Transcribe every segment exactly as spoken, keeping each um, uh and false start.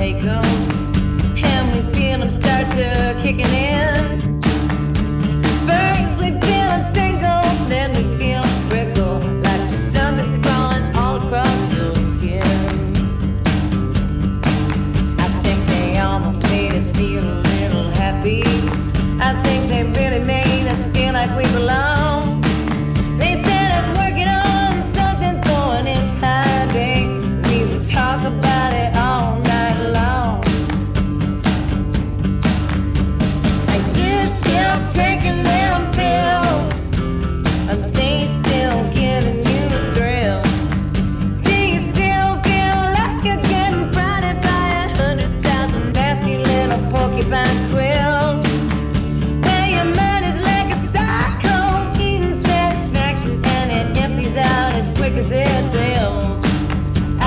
take them, and we feel them start to kicking in. First we feel them tingle, then we feel them prickle, like the sun that's crawling all across your skin. I think they almost made us feel a little happy. I think they really made us feel like we belong. They said us working on something for an entire day. We would talk about it all night long. Are you still taking them pills? Are they still giving you the thrills? Do you still feel like you're getting prodded by a hundred thousand nasty little porcupine quills? Where your mind is like a psycho eating satisfaction, and it empties out as quick as it builds. Oh,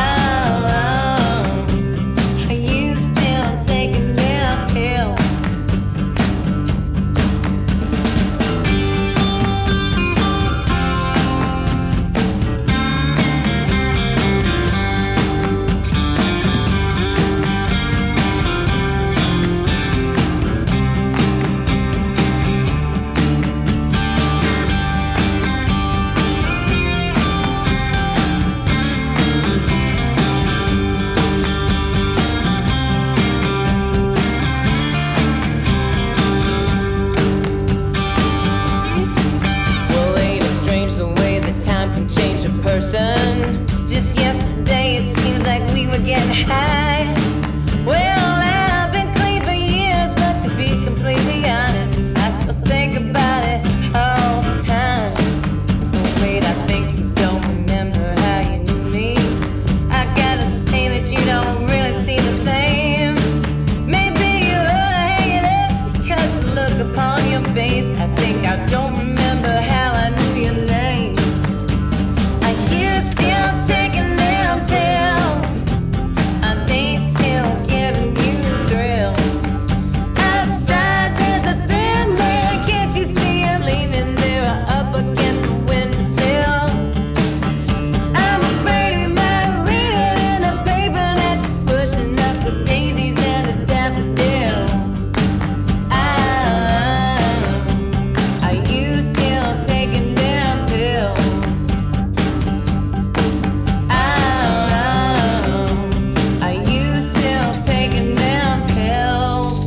oh, are you still taking them pills? Well, ain't it strange the way that time can change a person? Just yesterday it seems like we were getting high. Well, I've been clean for years, but to be completely honest, I still think about it all the time. Oh, wait, I think you don't remember how you knew me. I gotta say that you don't really see the same. Maybe you ought to hang it up, because the look upon your face, I think I don't remember how I knew your name. Are you still taking them pills? Are they still giving you the thrills? Outside there's a thin man, can't you see him leaning there up against the windowsill? I'm afraid we might read it in the paper that you're pushing up the daisies and the daffodils. Ah, are you still taking them pills? Ah, are you still taking them pills?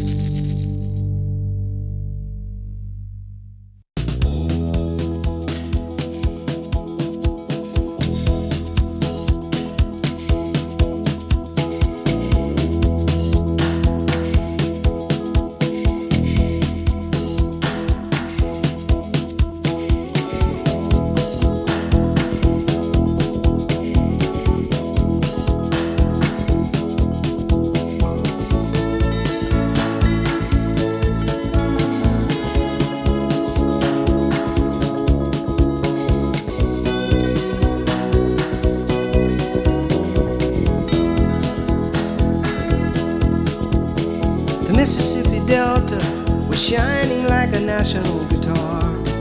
The Mississippi Delta was shining like a national guitar.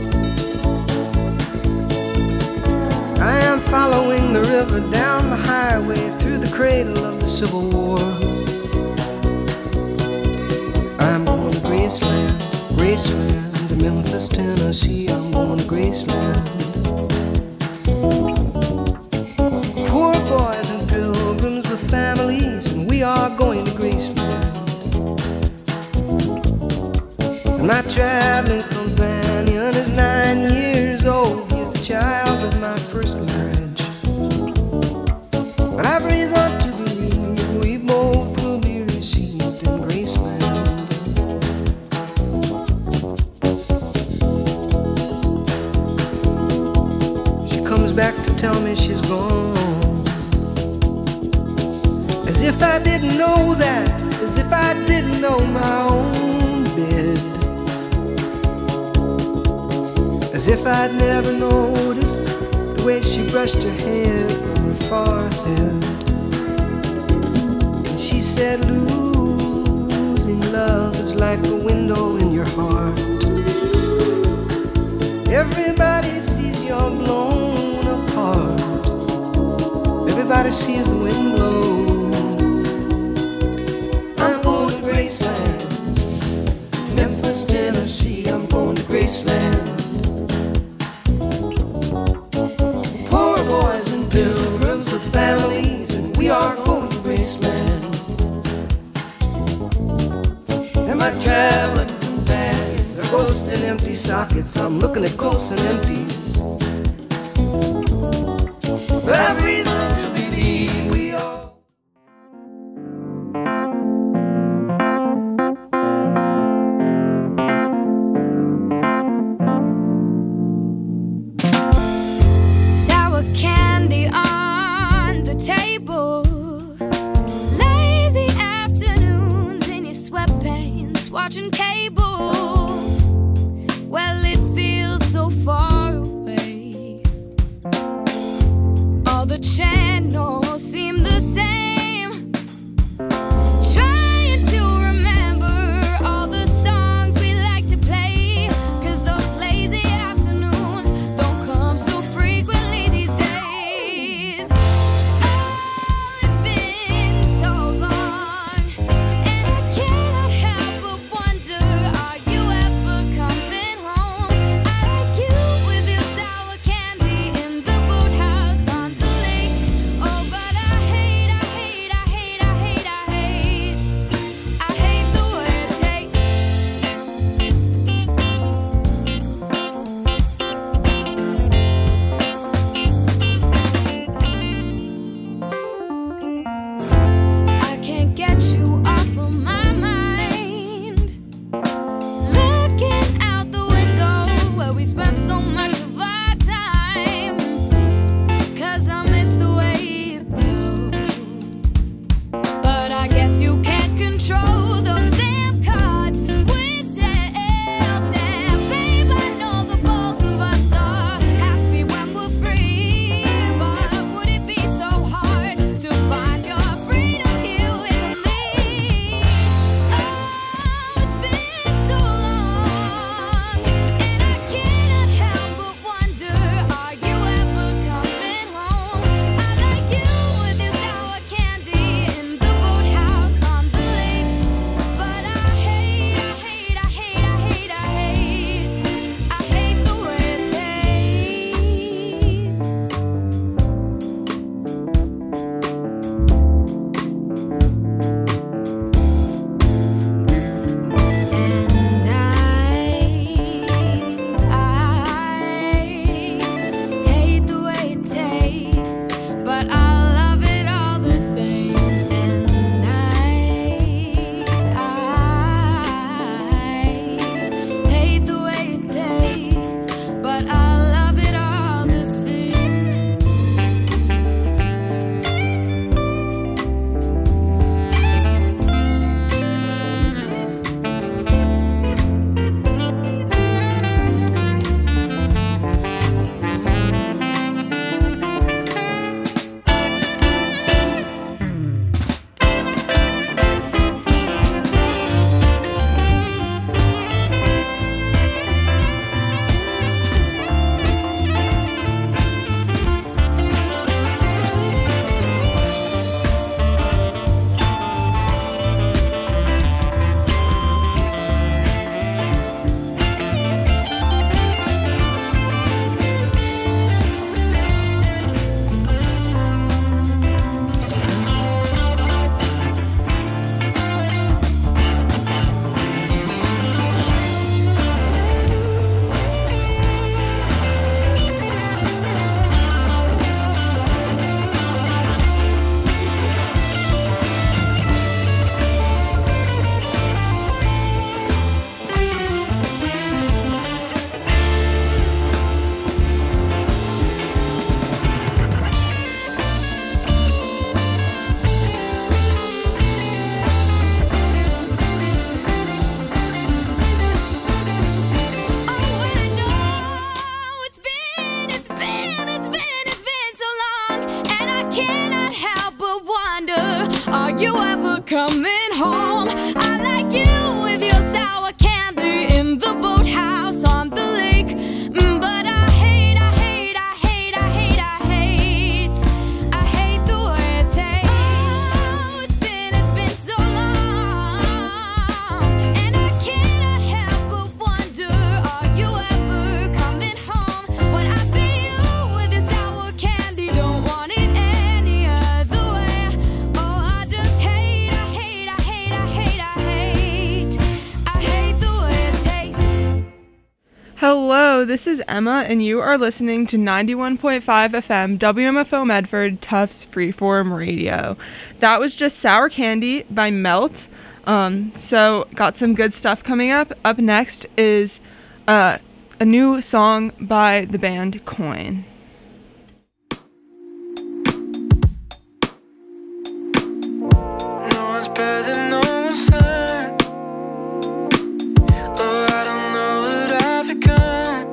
I am following the river down the highway through the cradle of the Civil War. I'm going to Graceland, Graceland, to Memphis, Tennessee. I'm going to Graceland. Poor boys and pilgrims with families, and we are going to Graceland. And my traveling companion is nine years old. He is the child of my first marriage. But I've reason to believe we both will be received in Graceland. She comes back to tell me she's gone, as if I didn't know that, as if I didn't know my own bed, as if I'd never noticed the way she brushed her hair from her forehead. And she said, losing love is like a window in your heart. Everybody sees you're blown apart. Everybody sees the wind blow. my traveling companions are ghosts in empty sockets. I'm looking at ghosts and empties, but I've reason to believe we all. Sour candy on the table, lazy afternoons in your sweatpants watching cable. Well, it feels so far away. All the channels seem the same. Trying to remember all the songs we like to play, 'cause those lazy afternoons don't come so frequently these days. Oh, it's been so long, and I cannot help but wonder, are you ever coming home? I like you with your sour candy in the boathouse on the lake. Oh, but I hate, I hate, I hate, I hate, I hate, I hate the way it tastes. I can't get you off of my mind. Looking out the window where we spent so much of our time, 'cause I miss the way it felt. But I guess you can't control those damn cards we dealt. And babe, I know the both of us are happy when we're free, but would it be so hard to find your freedom here with me? Oh, it's been so long, and I cannot help but wonder, are you ever coming home? I like you with your sour candy in the boathouse on the lake. But I hate, I hate, I hate, I hate, I hate, I hate the way it tastes. And I, I hate the way it tastes, but I love it all the same. And I, I hate the way it tastes, but I love it all the same. Are you ever coming home? I like you with your sour candy in the boathouse on the lake. Mm, But I hate, I hate, I hate, I hate, I hate, I hate the way it tastes. Oh, it's been, it's been so long, and I cannot help but wonder, are you ever coming home? When I see you with your sour candy, don't want it any other way. Oh, I just hate, I hate, I hate, I Hello, this is Emma, and you are listening to ninety-one point five F M W M F O Medford Tufts Freeform Radio. That was just Sour Candy by Melt. Um, so, got some good stuff coming up. Up next is uh, a new song by the band Coin. No one's better than no one's son. Oh, I don't know what I've become.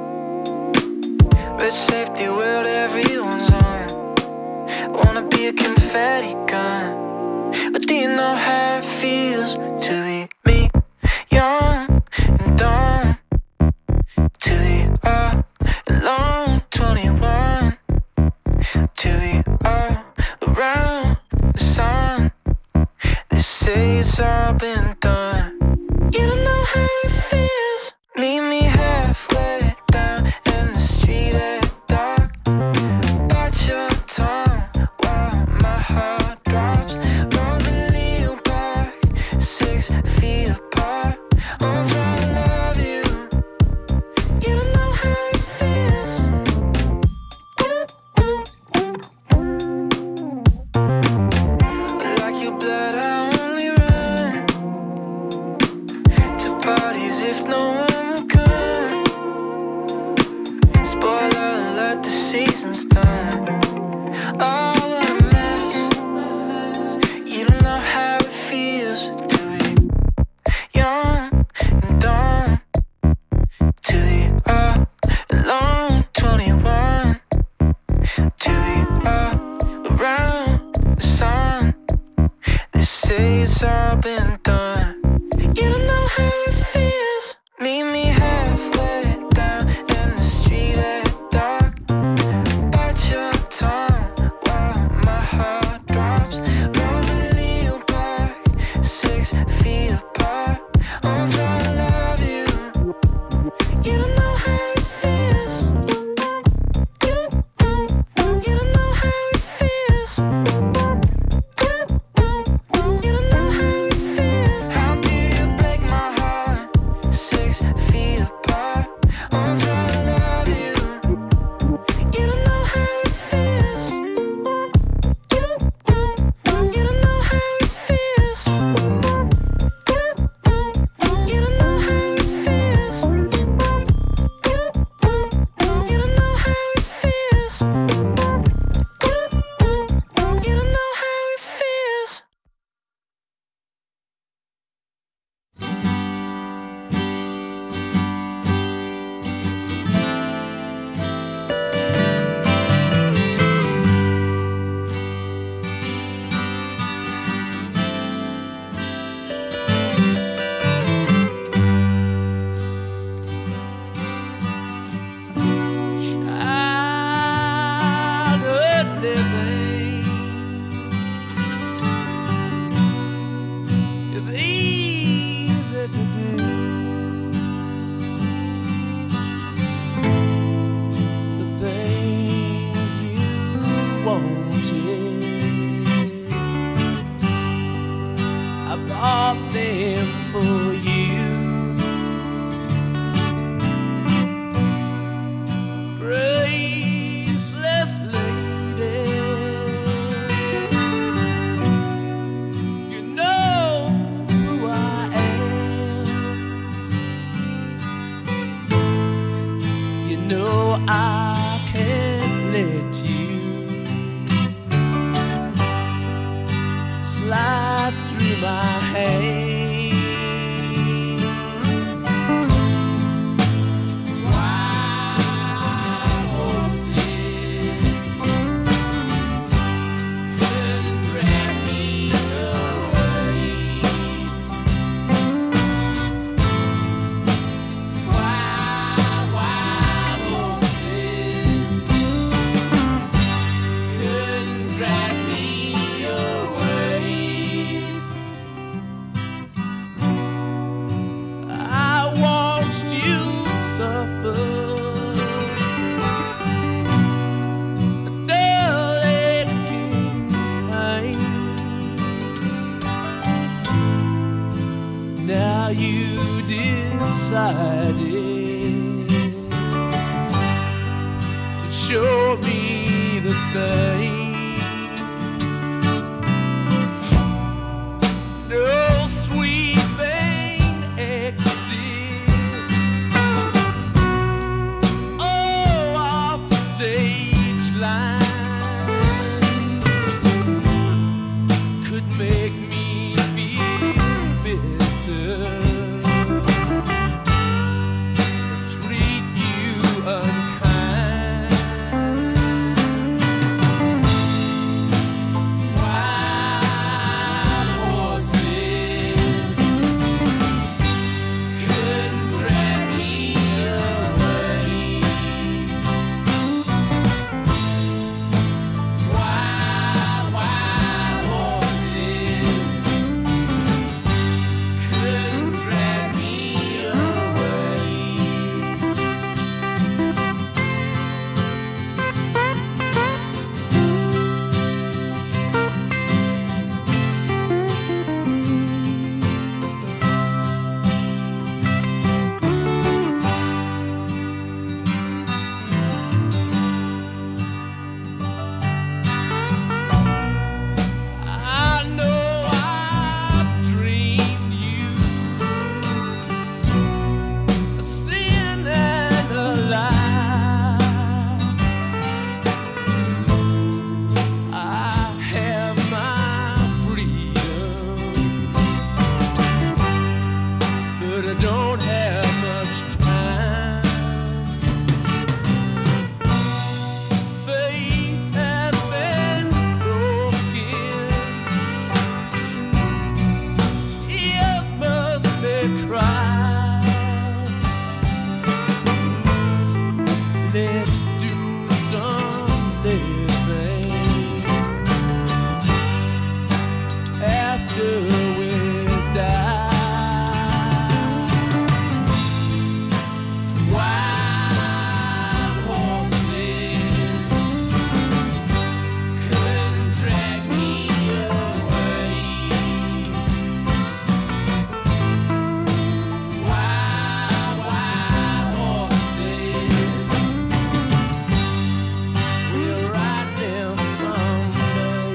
Red safety world everyone's on. Wanna be a confetti gun. But do you know how it feels to be me? Young and dumb. To be all alone, twenty-one. To be all around the sun. They say it's all been done. You don't know how it feels. Meet me halfway down in the street at dark. Bite your tongue while my heart drops. Roll the Leo back, six feet apart. I'm trying to love you. You don't know how it feels. Like your blood, I only run to parties if no one will come. Spoiler alert, the season's done. Oh, what a mess. You don't know how it feels to be young and dumb. To be all alone, twenty-one. To be all around the sun. They say it's all been done. You don't know how it feels. Meet me halfway down in the street at dark. Bite your tongue while my heart drops. Roll the Leo back, six feet apart. I'm trying to love you. You don't know how it feels. You don't know how it feels. You don't know how it feels. How do you break my heart? Six feet apart. I'm trying to love you. You don't know how it feels. You don't know how it feels. You don't know how it feels. You don't know how it feels. You don't know how it feels. Childhood living is easy to do. The things you wanted, I bought them for you. Graceless lady, you know who I am. You know I can't let you slide through my hands. Wild horses couldn't grab me away. Wild, wild horses couldn't drag me away. I watched you suffer a dull aching pain. Now you decided same. No sweet thing exists. Oh, off the stage lines could make me feel bitter. Treat you unkind. Wild horses couldn't drag me away. Wild, wild horses couldn't drag me away. I know I've dreamed you a sin and a lie. I have my freedom, but I don't have much time. Faith has been broken. Tears must be cried. Let's do some living after we die. Wild horses couldn't drag me away. Wild, wild horses, we'll ride them someday.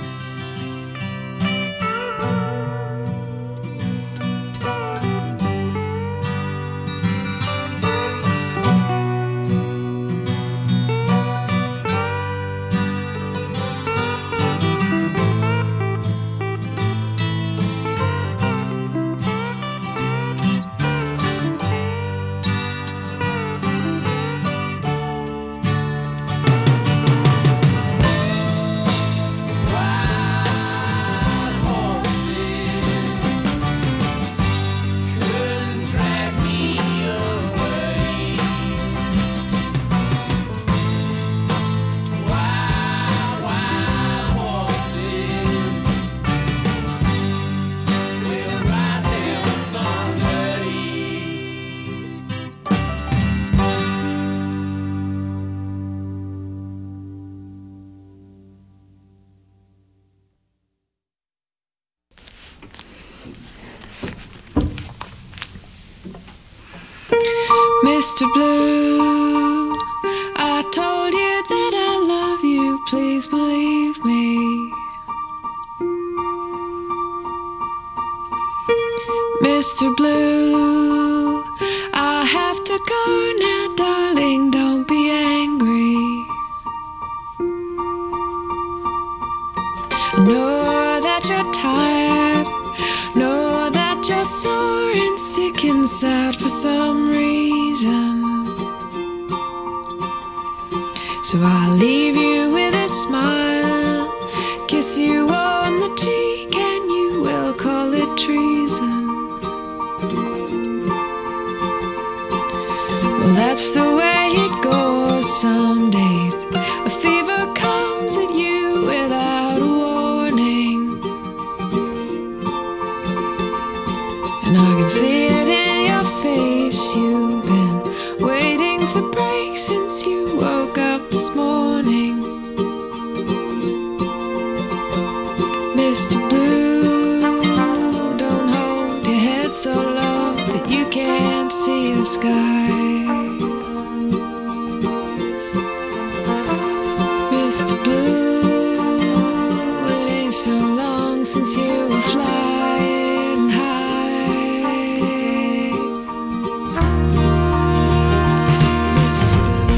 Wild horses couldn't drag me away. Wild, wild horses, we'll ride them someday. Mister Blue, I told you that I love you, please believe me. Mister Blue, I have to go now, darling, don't be angry. Know that you're tired, know that you're sore and sick inside for some reason. So I'll leave you with a smile, kiss you on the cheek, and you will call it treason. Well, that's the way it goes some days. A fever comes at you without warning, and I can see it in your face. You've been waiting to break since you woke up this morning. Mister Blue, don't hold your head so low that you can't see the sky. Mister Blue, flying high. Mister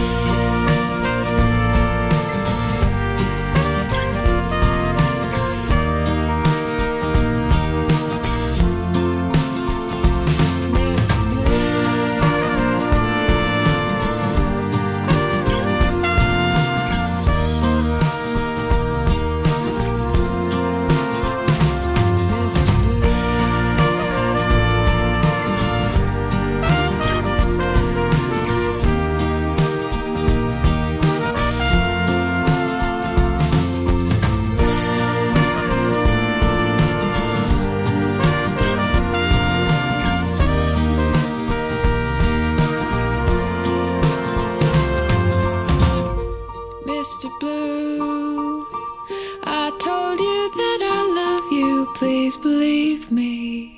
Mister Blue, I told you that I love you, please believe me.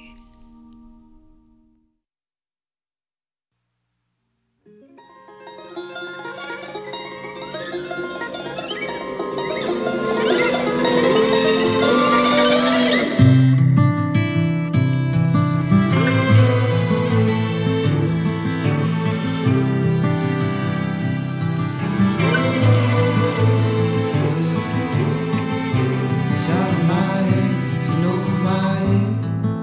It's out of my head and over my head.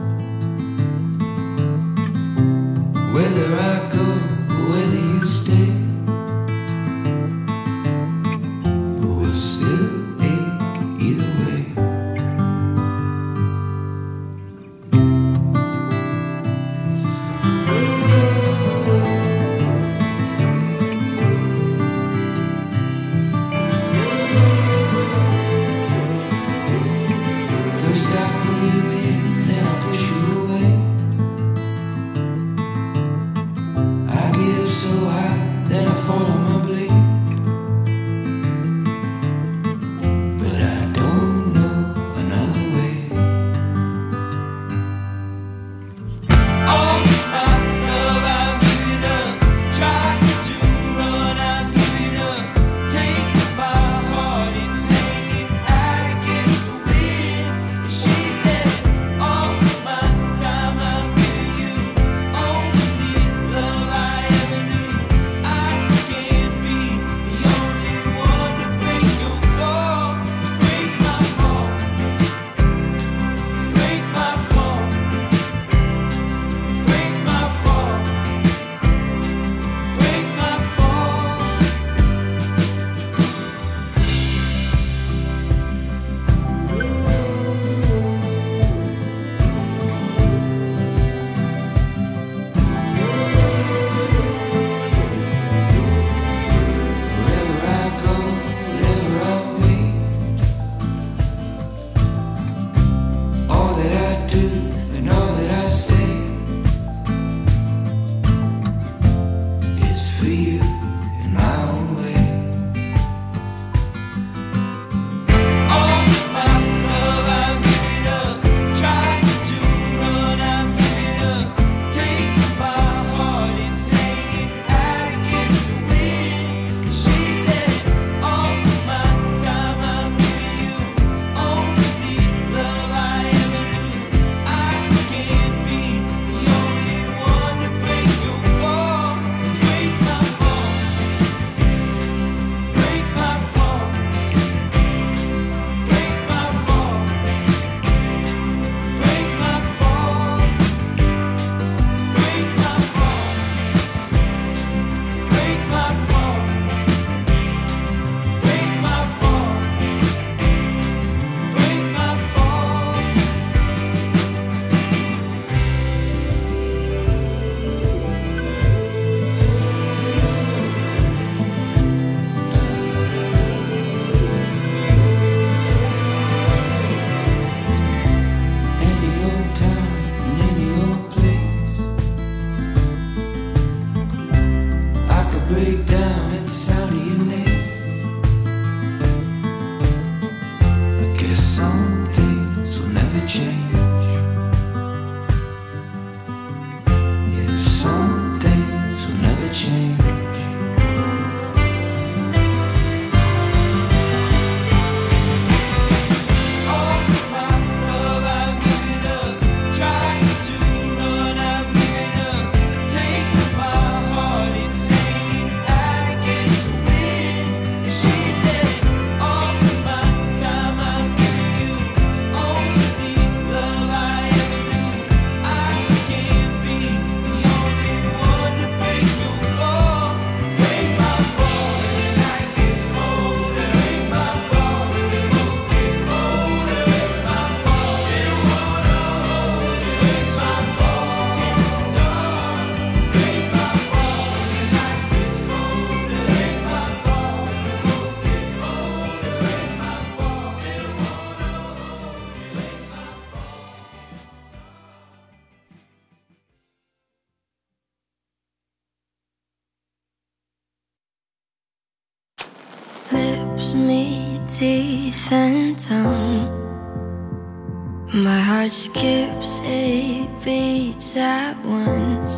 gives me teeth and tongue. My heart skips eight beats at once.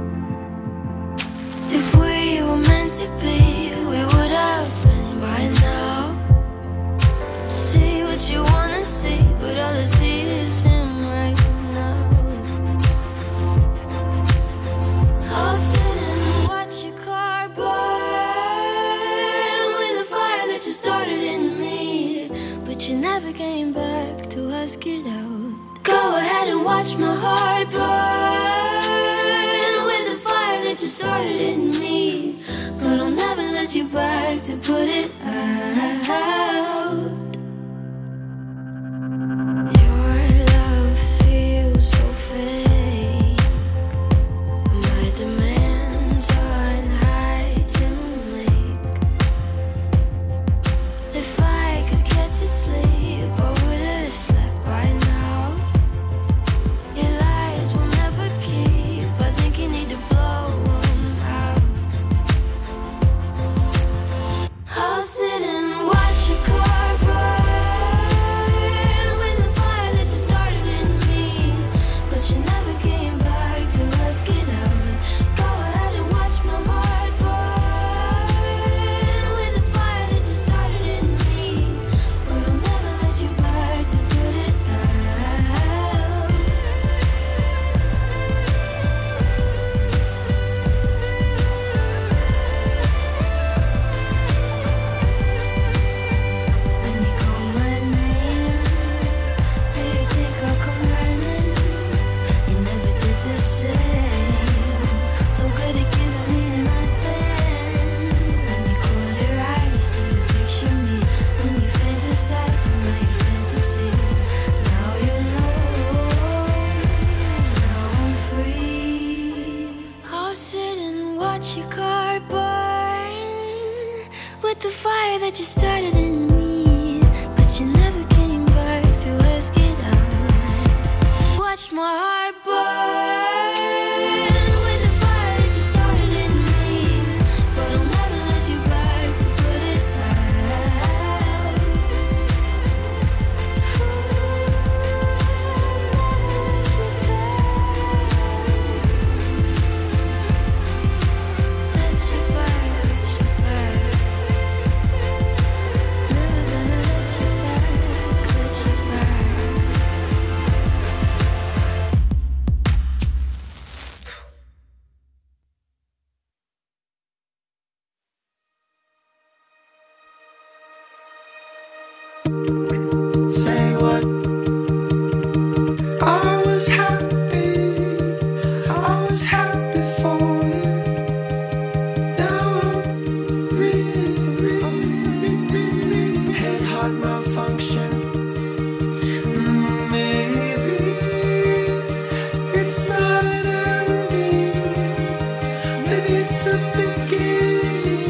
If we were meant to be, we would have been by now. See what you wanna see, but all I see is him right now. I'll sit and watch your car burn with the fire that you started in me, but you never came back to ask it out. Go ahead and watch my heart burn with the fire that you started in me, but I'll never let you back to put it out. Your love feels so fake. My demands aren't high to make. If I could get to sleep, I would have slept by now. Your lies will never keep. I think you need to blow them out. I'll sit and watch your car burn with the fire that you started in me, but you never came back to ask it out. Go ahead and watch my heart burn with the fire that you started in me, but I'll never let you back to put it out. When you call my name, do you think I'll come running? You never did the same. So good at giving me nothing. When you close your eyes, do you picture me? When you fantasize in my fantasy, now you know. Now I'm free. I'll sit and watch your car burn with the fire that you started in me, but you never came back to ask it out. Watch my heart burn with the fire that you started in me, but I'll never let you back to put it out. Let you back, let you back. Never gonna let you back, let you back. Say what? I was happy, I was happy for you. Now I'm reading, reading, reading, head heart malfunction. Mm, Maybe it's not an ending, maybe it's a beginning.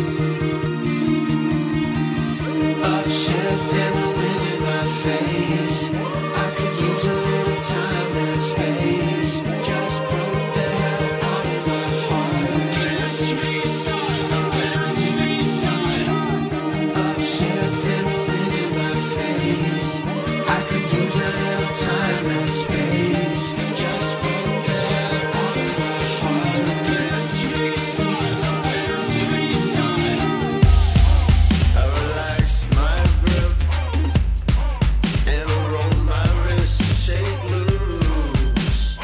Upshift and the wind in my face. I could use a little time and space. Just broke the hell out of my heart. Let's restart, let's restart. Upshift and the wind in my face. I could use a little time and space. Just broke the hell out of my heart. Let's restart, let's restart. I relax my grip and roll my wrist, shake loose.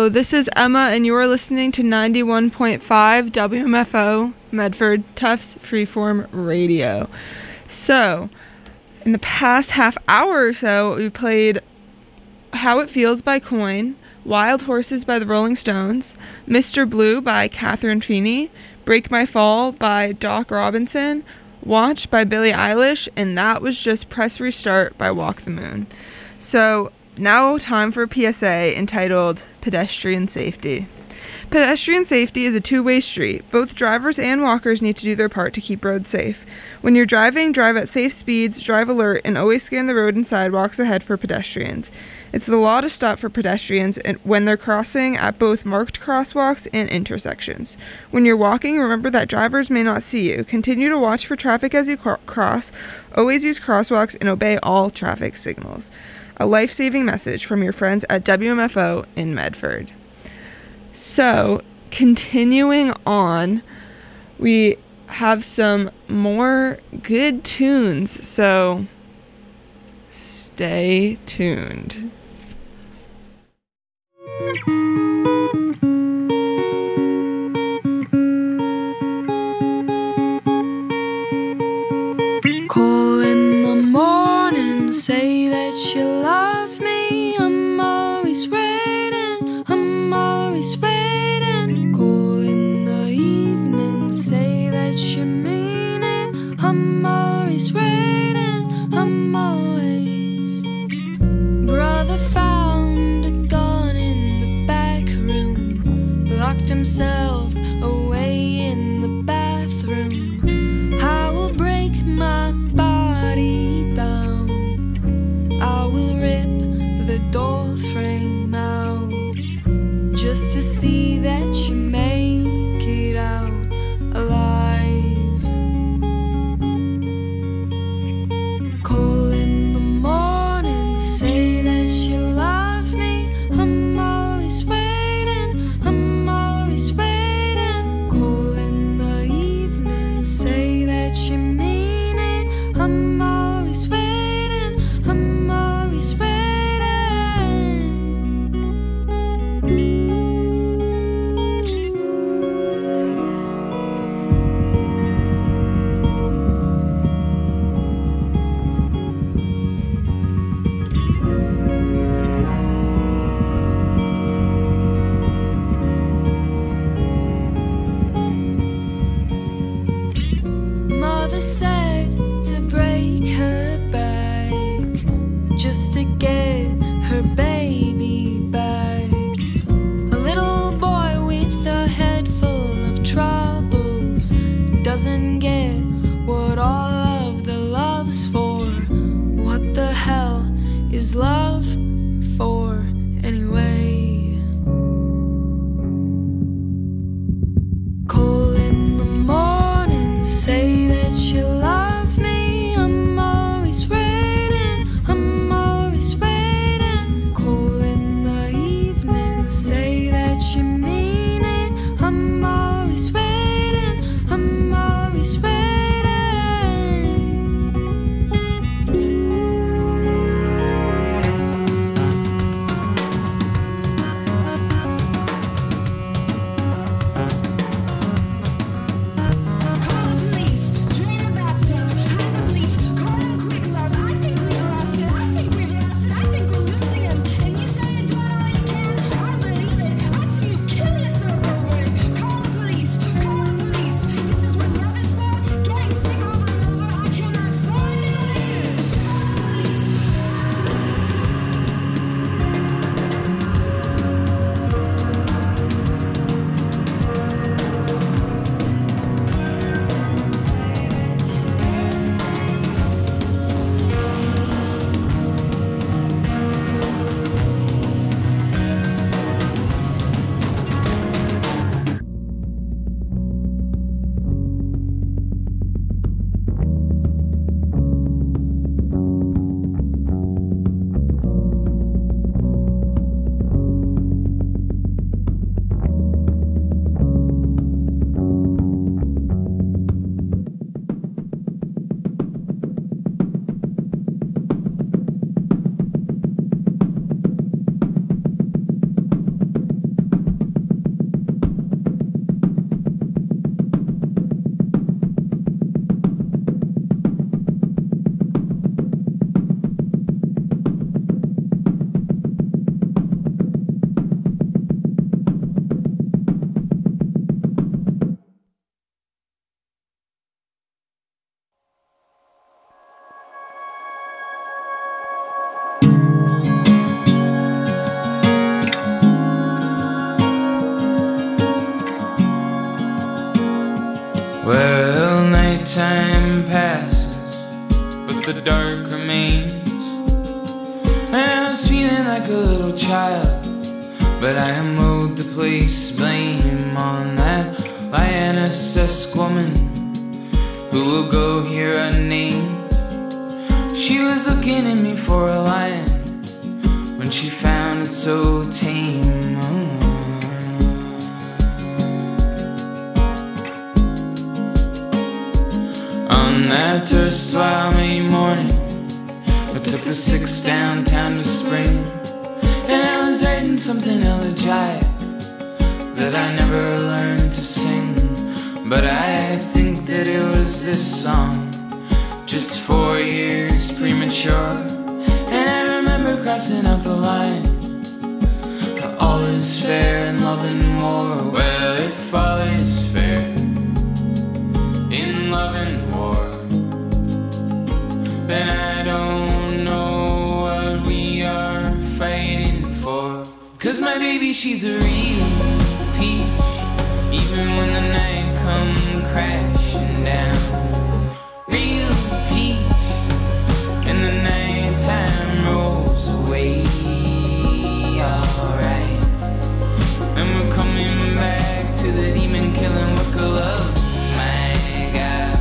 Hello, this is Emma, and you are listening to ninety-one point five W M F O Medford Tufts Freeform Radio. So, in the past half hour or so, we played How It Feels by Coin, Wild Horses by the Rolling Stones, Mister Blue by Catherine Feeney, Break My Fall by Doc Robinson, Watch by Billie Eilish, and that was just Press Restart by Walk the Moon. So, now time for a P S A entitled Pedestrian Safety. Pedestrian safety is a two-way street. Both drivers and walkers need to do their part to keep roads safe. When you're driving, drive at safe speeds, drive alert, and always scan the road and sidewalks ahead for pedestrians. It's the law to stop for pedestrians when they're crossing at both marked crosswalks and intersections. When you're walking, remember that drivers may not see you. Continue to watch for traffic as you cro- cross. Always use crosswalks and obey all traffic signals. A life-saving message from your friends at W M F O in Medford. So, continuing on, we have some more good tunes, so stay tuned. Call in the morning, say that you love me. I'm always waiting, I'm always waiting. Call in the evening, say that you mean it. I'm always waiting, I'm always. Brother found a gun in the back room, locked himself away in the bathroom. I will break my body down, I will rip the door frame out, just to see that you make it out alive. Call in the morning, say that you love me. I'm always waiting, I'm always waiting. nighttime passes, but the dark remains. And I was feeling like a little child, but I am owed to place blame on that lioness-esque woman who will go here unnamed. She was looking at me for a lion when she found it so tame. Oh. On that erstwhile May morning, I took the six downtown to Spring, and I was writing something elegiac that I never learned to sing. But I think that it was this song, just four years premature. And I remember crossing out the line, all is fair in love and war. Well, if all is fair in love and war, then I don't know what we are fighting for. Cause my baby, she's a real peach, even when the night comes crashing down. Real peach, and the nighttime rolls away. Alright, and we're coming back to the demon killing work of love. My God.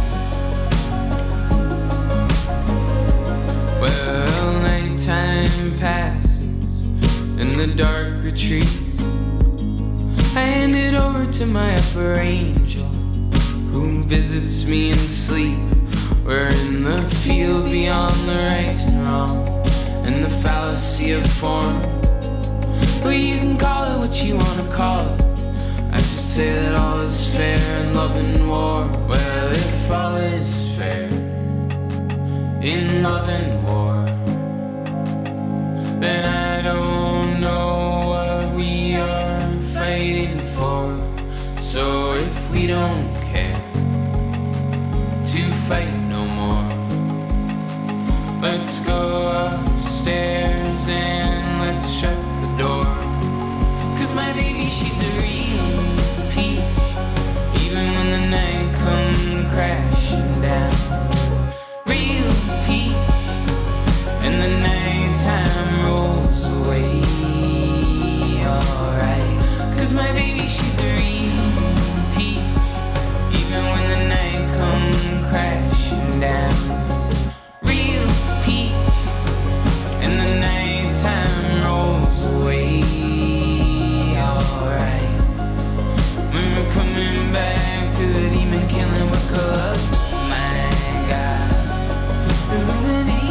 Well, nighttime passes and the dark retreats. I hand it over to my upper angel, who visits me in sleep. We're in the field beyond the right and wrong, and the fallacy of form. But you can call it what you want to call it. I just say that all is fair in love and war. Well, if all is fair in love and war, then I don't know what we are fighting for. So if we don't care to fight no more, let's go upstairs and let's shut the door. Cause my baby, she's a real peach, even when the night comes crashing down. Real peach, and the nighttime rolls away. Alright, cause my baby, she's a real peach, even when the night comes crashing down. Real peach, and the nighttime rolls away. Alright, when we're coming back to the demon killing work of love. My God, illuminate.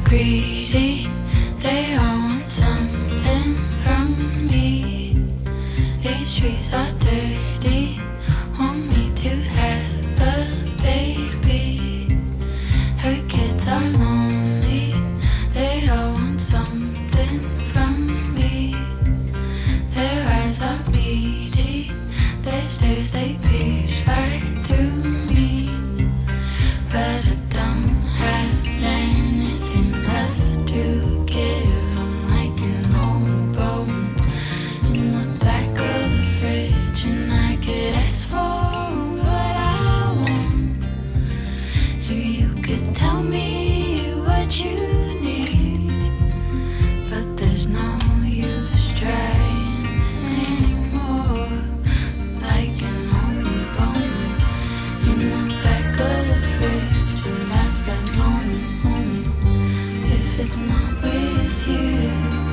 greedy, they all want something from me. These streets are dirty, want me to have a baby. Her kids are lonely, they all want something from me. Their eyes are beady, their stares they pierce right through me. But I don't have anything left to give. I'm like an old bone in the back of the fridge, and I could ask for what I want. So you could tell me what you need, but there's no use trying anymore. Like an old bone in the back of the fridge, and I've got no home if it's not with you.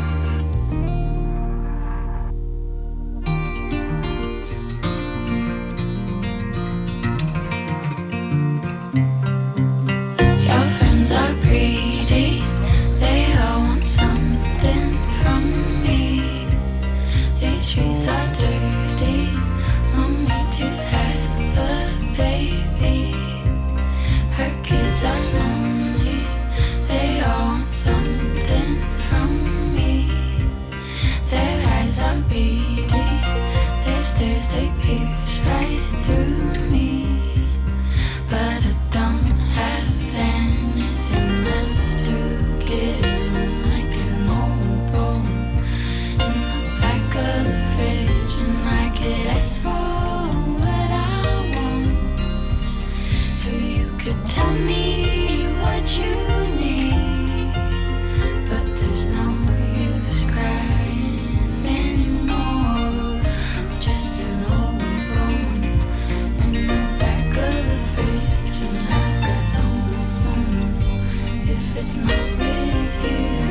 Your friends are greedy, they all want something from me. These streets are dirty, want me to have a baby. Her kids are lonely, they all want something from me. Their eyes are beady, their stares they pierce right through me. But I don't have anything left to give. I'm like an old bone in the back of the fridge, and I could ask for what I want. So you could tell me what you need, but there's no use crying anymore. Just an old bone in the back of the fridge, and I've got no home if it's not with you.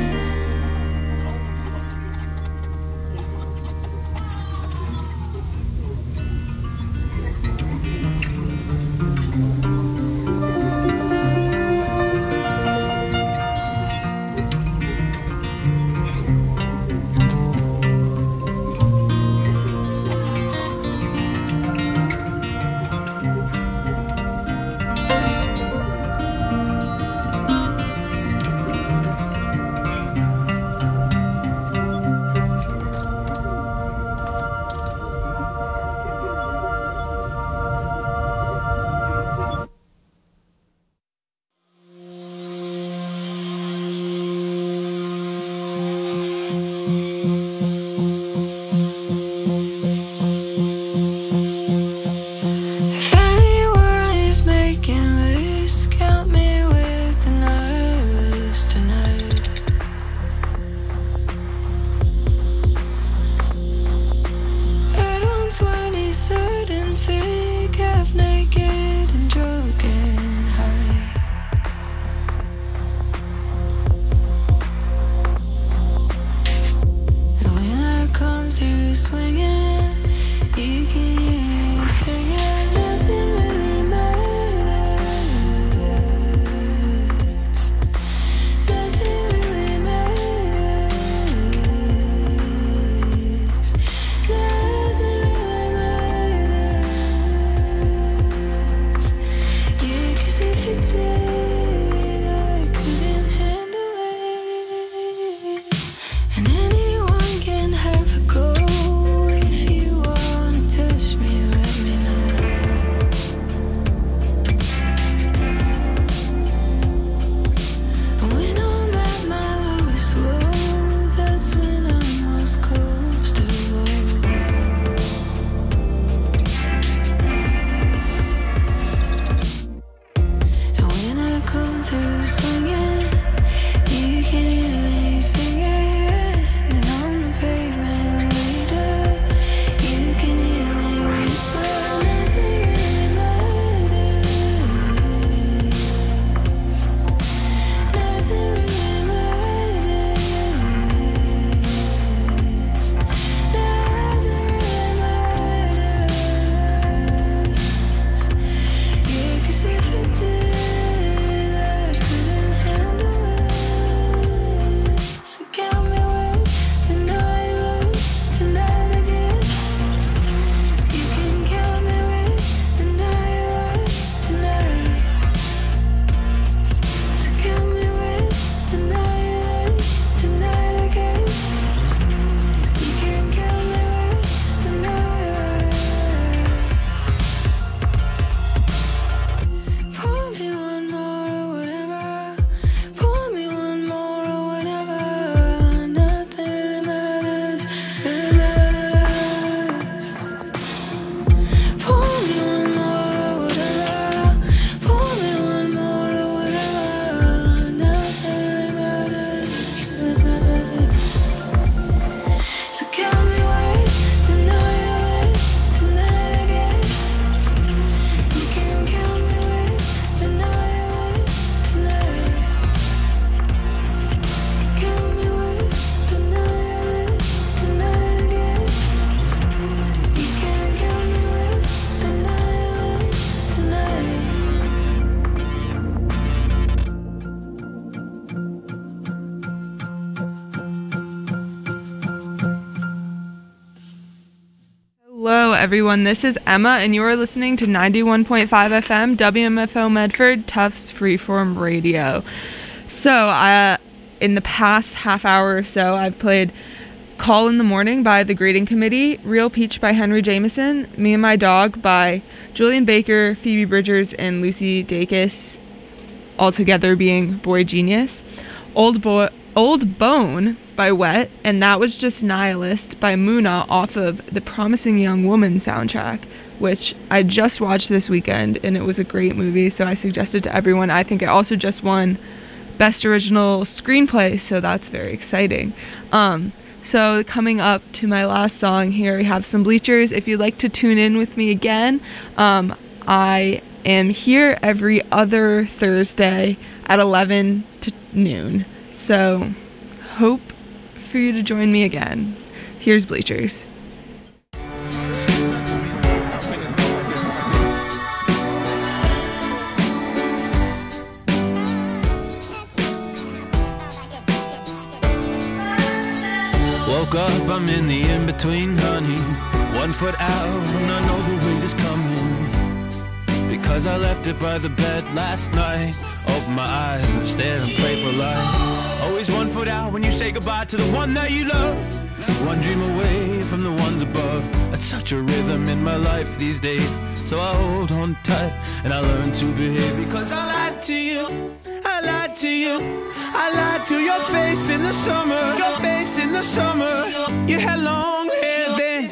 If anyone is making lists, count me with another list tonight. Out on twenty-third and Fig, half naked and drunk and high. And when I come through swinging, you can hear me singing. Nothing really matters. Nothing really matters. Nothing really everyone. This is Emma, and you are listening to ninety-one point five F M, W M F O Medford, Tufts Freeform Radio. So, uh, in the past half hour or so, I've played Call in the Morning by The Grading Committee, Real Peach by Henry Jameson, Me and My Dog by Julian Baker, Phoebe Bridgers, and Lucy Dacus, all together being Boy Genius. Old Boy, Old Bone by Wet, and That Was Just Nihilist by Muna off of the Promising Young Woman soundtrack, which I just watched this weekend, and it was a great movie, so I suggest it to everyone. I think it also just won Best Original Screenplay, so that's very exciting. Um, so coming up to my last song here, we have some Bleachers. If you'd like to tune in with me again, um, I am here every other Thursday at eleven to noon. So hope for you to join me again. Here's Bleachers. Woke up, I'm in the in-between, honey. One foot out, and I know the weight is coming. Because I left it by the bed last night. Open my eyes and stare and pray for life. Always one foot out when you say goodbye to the one that you love. One dream away from the ones above. That's such a rhythm in my life these days. So I hold on tight and I learn to behave. Because I lied to you, I lied to you, I lied to your face in the summer. Your face in the summer. You had long hair then.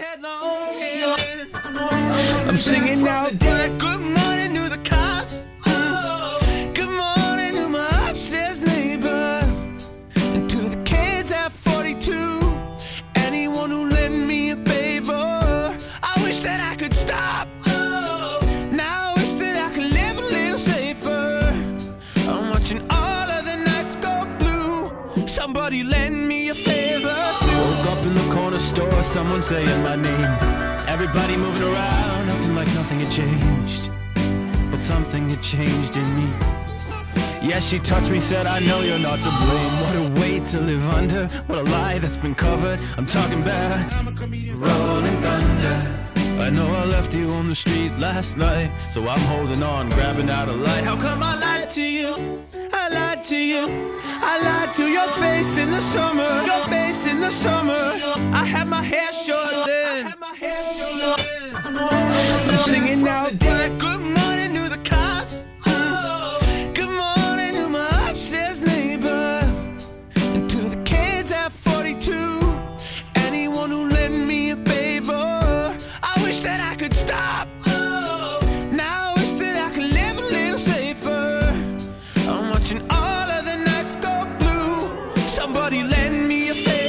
I'm singing out that good morning to the cars. Good morning to my upstairs neighbor. And to the kids at forty-two. Anyone who lent me a favor. I wish that I could stop. Now I wish that I could live a little safer. I'm watching all of the nights go blue. Somebody lend me a favor. Woke up in the corner store, someone saying my name. Everybody moving around, acting like nothing had changed. But something had changed in me. Yes, she touched me, said, I know you're not to blame. What a weight to live under, what a lie that's been covered. I'm talking bad, rolling thunder. I know I left you on the street last night, so I'm holding on, grabbing out a light. How come I lied to you? I lied to you. I lied to your face in the summer. Your face in the summer. I had my hair short then. I had my hair short then. I'm singing out that good morning to the cars. Good morning to my upstairs neighbor. And to the kids at forty-two. Anyone who lent me a favor. I wish that I could stop. Now I wish that I could live a little safer. I'm watching all of the nights go blue. Somebody lend me a favor.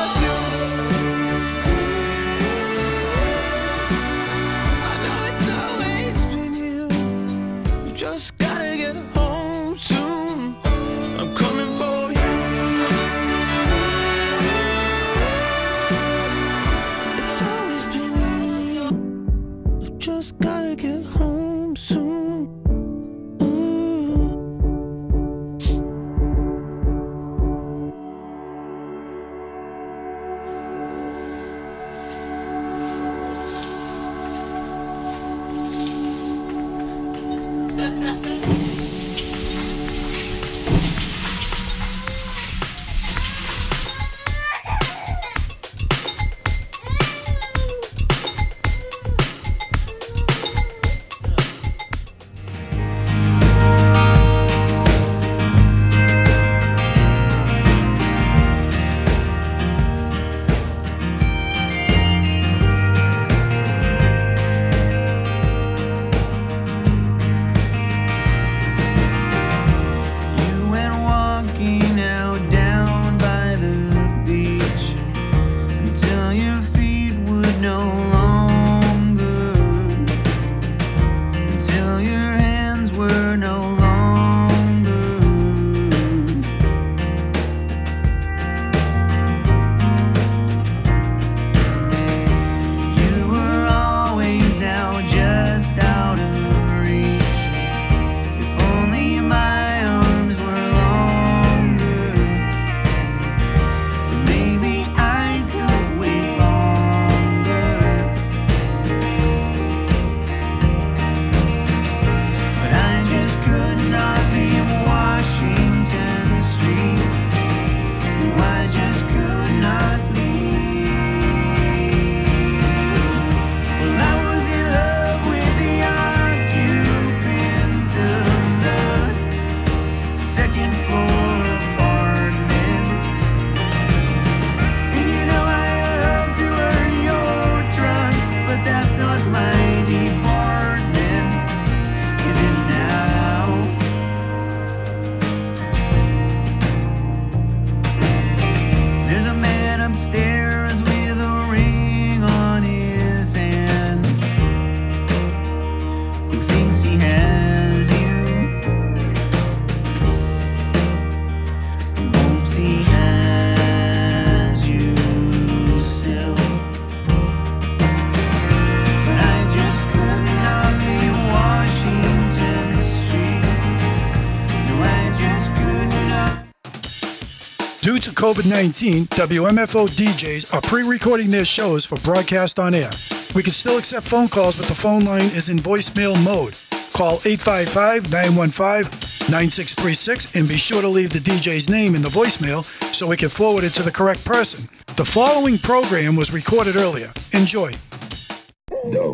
I know it's always been you. You just gotta get home soon. I'm coming for you. It's always been you. You just gotta get home soon. Ooh. COVID nineteen, W M F O D Js are pre-recording their shows for broadcast on air. We can still accept phone calls, but the phone line is in voicemail mode. Call eight five five, nine one five, nine six three six and be sure to leave the D J's name in the voicemail so we can forward it to the correct person. The following program was recorded earlier. Enjoy. The